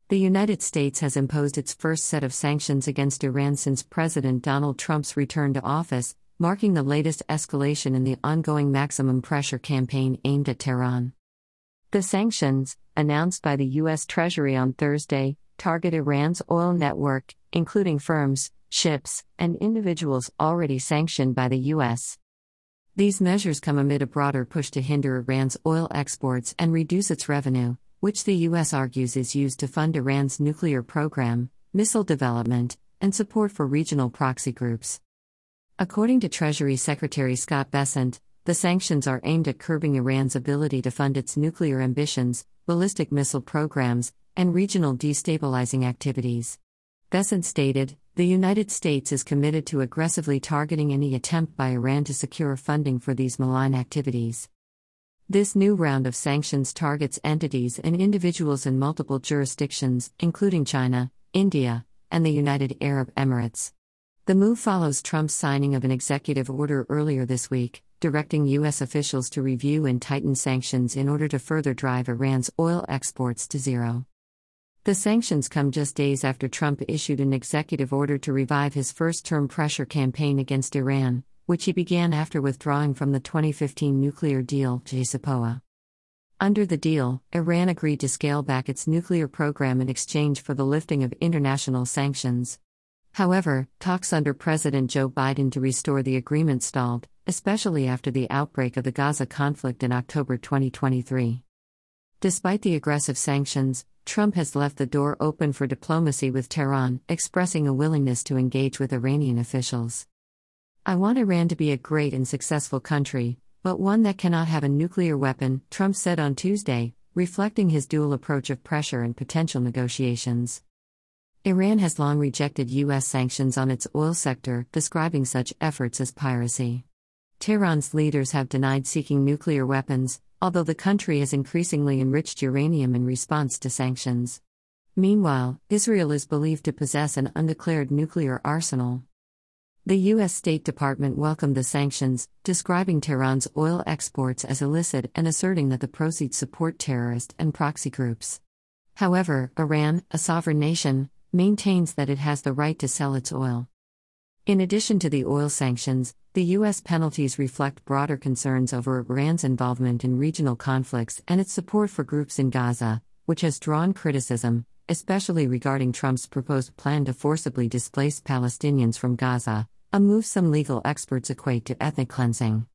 The United States has imposed its first set of sanctions against Iran since President Donald Trump's return to office, marking the latest escalation in the ongoing maximum pressure campaign aimed at Tehran. The sanctions, announced by the U.S. Treasury on Thursday, target Iran's oil network, including firms, ships, and individuals already sanctioned by the U.S. These measures come amid a broader push to hinder Iran's oil exports and reduce its revenue, which the U.S. argues is used to fund Iran's nuclear program, missile development, and support for regional proxy groups. According to Treasury Secretary Scott Bessent, the sanctions are aimed at curbing Iran's ability to fund its nuclear ambitions, ballistic missile programs, and regional destabilizing activities. Bessent stated, "The United States is committed to aggressively targeting any attempt by Iran to secure funding for these malign activities." This new round of sanctions targets entities and individuals in multiple jurisdictions, including China, India, and the United Arab Emirates. The move follows Trump's signing of an executive order earlier this week, directing U.S. officials to review and tighten sanctions in order to further drive Iran's oil exports to zero. The sanctions come just days after Trump issued an executive order to revive his first-term pressure campaign against Iran, which he began after withdrawing from the 2015 nuclear deal, JCPOA. Under the deal, Iran agreed to scale back its nuclear program in exchange for the lifting of international sanctions. However, talks under President Joe Biden to restore the agreement stalled, especially after the outbreak of the Gaza conflict in October 2023. Despite the aggressive sanctions, Trump has left the door open for diplomacy with Tehran, expressing a willingness to engage with Iranian officials. "I want Iran to be a great and successful country, but one that cannot have a nuclear weapon," Trump said on Tuesday, reflecting his dual approach of pressure and potential negotiations. Iran has long rejected U.S. sanctions on its oil sector, describing such efforts as piracy. Tehran's leaders have denied seeking nuclear weapons, although the country has increasingly enriched uranium in response to sanctions. Meanwhile, Israel is believed to possess an undeclared nuclear arsenal. The U.S. State Department welcomed the sanctions, describing Tehran's oil exports as illicit and asserting that the proceeds support terrorist and proxy groups. However, Iran, a sovereign nation, maintains that it has the right to sell its oil. In addition to the oil sanctions, the U.S. penalties reflect broader concerns over Iran's involvement in regional conflicts and its support for groups in Gaza, which has drawn criticism, especially regarding Trump's proposed plan to forcibly displace Palestinians from Gaza, a move some legal experts equate to ethnic cleansing.